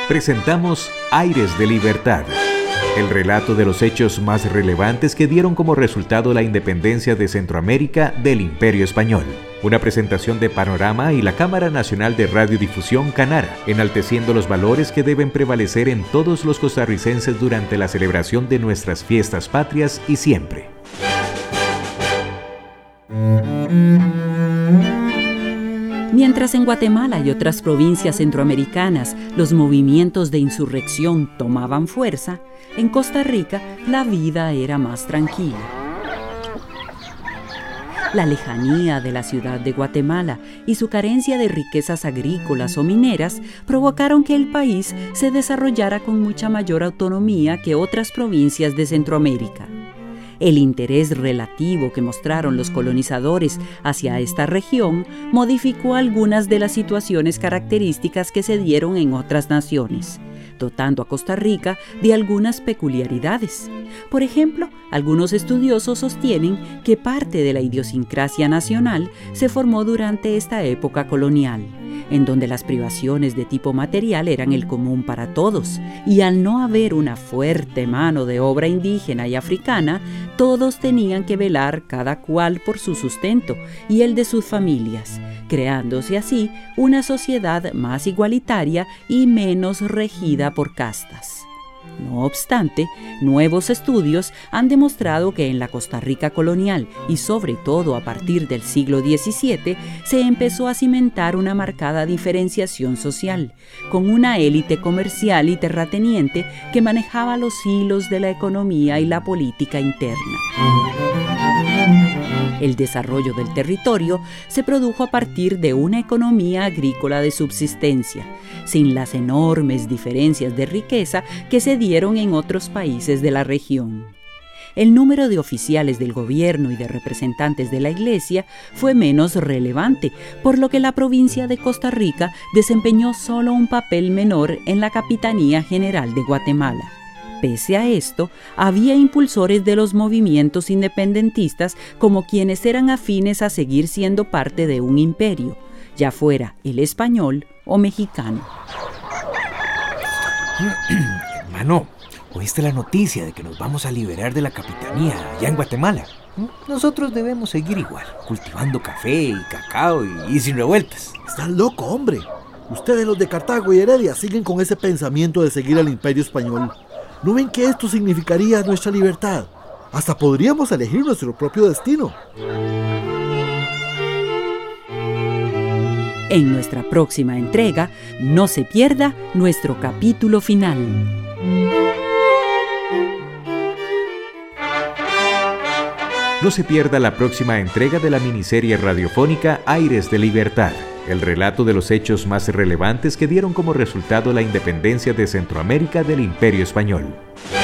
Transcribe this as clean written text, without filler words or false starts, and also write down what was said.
Presentamos Aires de Libertad, el relato de los hechos más relevantes que dieron como resultado la independencia de Centroamérica del Imperio Español. Una presentación de Panorama y la Cámara Nacional de Radiodifusión Canara, enalteciendo los valores que deben prevalecer en todos los costarricenses durante la celebración de nuestras fiestas patrias y siempre. Mientras en Guatemala y otras provincias centroamericanas los movimientos de insurrección tomaban fuerza, en Costa Rica la vida era más tranquila. La lejanía de la ciudad de Guatemala y su carencia de riquezas agrícolas o mineras provocaron que el país se desarrollara con mucha mayor autonomía que otras provincias de Centroamérica. El interés relativo que mostraron los colonizadores hacia esta región modificó algunas de las situaciones características que se dieron en otras naciones, dotando a Costa Rica de algunas peculiaridades. Por ejemplo, algunos estudiosos sostienen que parte de la idiosincrasia nacional se formó durante esta época colonial, en donde las privaciones de tipo material eran el común para todos, y al no haber una fuerte mano de obra indígena y africana, todos tenían que velar cada cual por su sustento y el de sus familias, creándose así una sociedad más igualitaria y menos regida por castas. No obstante, nuevos estudios han demostrado que en la Costa Rica colonial y sobre todo a partir del siglo XVII se empezó a cimentar una marcada diferenciación social, con una élite comercial y terrateniente que manejaba los hilos de la economía y la política interna. El desarrollo del territorio se produjo a partir de una economía agrícola de subsistencia, sin las enormes diferencias de riqueza que se dieron en otros países de la región. El número de oficiales del gobierno y de representantes de la Iglesia fue menos relevante, por lo que la provincia de Costa Rica desempeñó solo un papel menor en la Capitanía General de Guatemala. Pese a esto, había impulsores de los movimientos independentistas como quienes eran afines a seguir siendo parte de un imperio, ya fuera el español o mexicano. Hermano, ¿oíste la noticia de que nos vamos a liberar de la capitanía allá en Guatemala? Nosotros debemos seguir igual, cultivando café y cacao y sin revueltas. Estás loco, hombre. Ustedes los de Cartago y Heredia siguen con ese pensamiento de seguir al imperio español. ¿No ven que esto significaría nuestra libertad? Hasta podríamos elegir nuestro propio destino. En nuestra próxima entrega, no se pierda nuestro capítulo final. No se pierda la próxima entrega de la miniserie radiofónica Aires de Libertad, el relato de los hechos más relevantes que dieron como resultado la independencia de Centroamérica del Imperio Español.